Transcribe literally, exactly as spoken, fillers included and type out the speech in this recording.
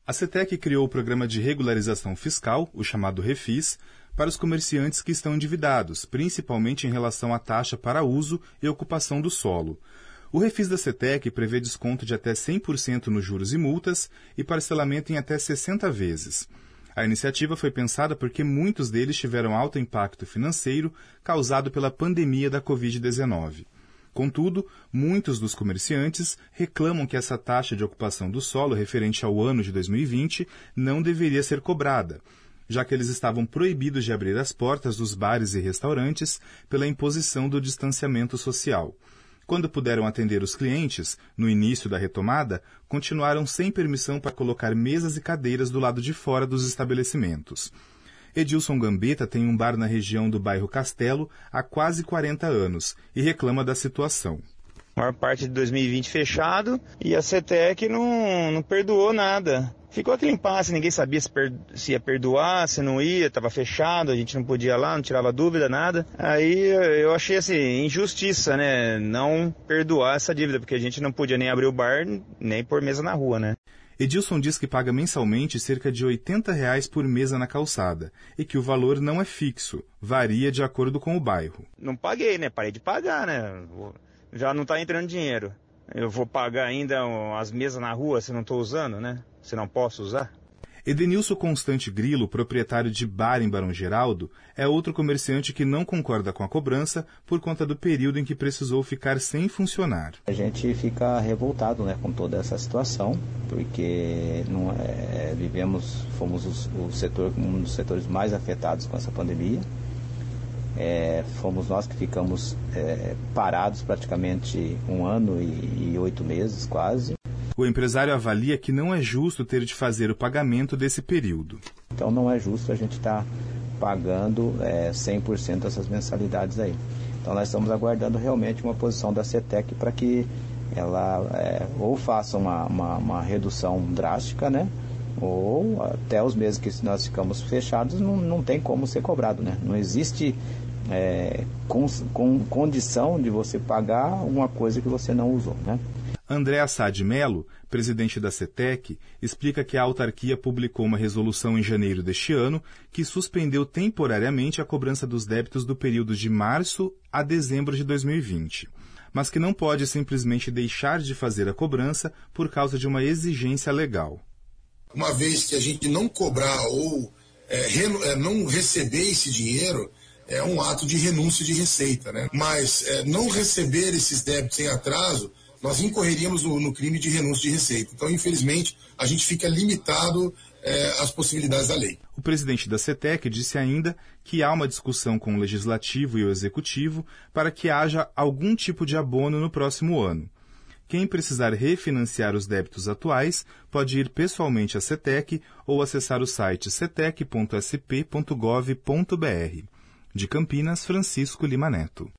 A CETEC criou o Programa de Regularização Fiscal, o chamado Refis, para os comerciantes que estão endividados, principalmente em relação à taxa para uso e ocupação do solo. O Refis da CETEC prevê desconto de até cem por cento nos juros e multas e parcelamento em até sessenta vezes. A iniciativa foi pensada porque muitos deles tiveram alto impacto financeiro causado pela pandemia da covid dezenove. Contudo, muitos dos comerciantes reclamam que essa taxa de ocupação do solo referente ao ano de dois mil e vinte não deveria ser cobrada, já que eles estavam proibidos de abrir as portas dos bares e restaurantes pela imposição do distanciamento social. Quando puderam atender os clientes, no início da retomada, continuaram sem permissão para colocar mesas e cadeiras do lado de fora dos estabelecimentos. Edilson Gambetta tem um bar na região do bairro Castelo há quase quarenta anos e reclama da situação. A maior parte de dois mil e vinte fechado e a CETEC não, não perdoou nada. Ficou aquele impasse, ninguém sabia se, per, se ia perdoar, se não ia, estava fechado, a gente não podia ir lá, não tirava dúvida, nada. Aí eu achei assim, injustiça, né, não perdoar essa dívida, porque a gente não podia nem abrir o bar, nem pôr mesa na rua, né. Edilson diz que paga mensalmente cerca de oitenta reais por mesa na calçada e que o valor não é fixo, varia de acordo com o bairro. Não paguei, né? Parei de pagar, né? Já não está entrando dinheiro. Eu vou pagar ainda as mesas na rua se não estou usando, né? Se não posso usar. Edenilson Constante Grilo, proprietário de bar em Barão Geraldo, é outro comerciante que não concorda com a cobrança por conta do período em que precisou ficar sem funcionar. A gente fica revoltado, né, com toda essa situação, porque não é, vivemos, fomos os, o setor, um dos setores mais afetados com essa pandemia. É, fomos nós que ficamos é, parados praticamente um ano e, e oito meses quase. O empresário avalia que não é justo ter de fazer o pagamento desse período. Então não é justo a gente estar tá pagando é, cem por cento dessas mensalidades aí. Então nós estamos aguardando realmente uma posição da CETEC para que ela é, ou faça uma, uma, uma redução drástica, né? Ou até os meses que nós ficamos fechados não, não tem como ser cobrado, né? Não existe é, com, com condição de você pagar uma coisa que você não usou, né? André Assad Melo, presidente da CETEC, explica que a autarquia publicou uma resolução em janeiro deste ano que suspendeu temporariamente a cobrança dos débitos do período de março a dezembro de dois mil e vinte, mas que não pode simplesmente deixar de fazer a cobrança por causa de uma exigência legal. Uma vez que a gente não cobrar ou é, re, é, não receber esse dinheiro, é um ato de renúncia de receita, né? Mas é, não receber esses débitos em atraso, nós incorreríamos no, no crime de renúncia de receita. Então, infelizmente, a gente fica limitado é, às possibilidades da lei. O presidente da CETEC disse ainda que há uma discussão com o Legislativo e o Executivo para que haja algum tipo de abono no próximo ano. Quem precisar refinanciar os débitos atuais pode ir pessoalmente à CETEC ou acessar o site cetec ponto s p ponto gov ponto b r. De Campinas, Francisco Lima Neto.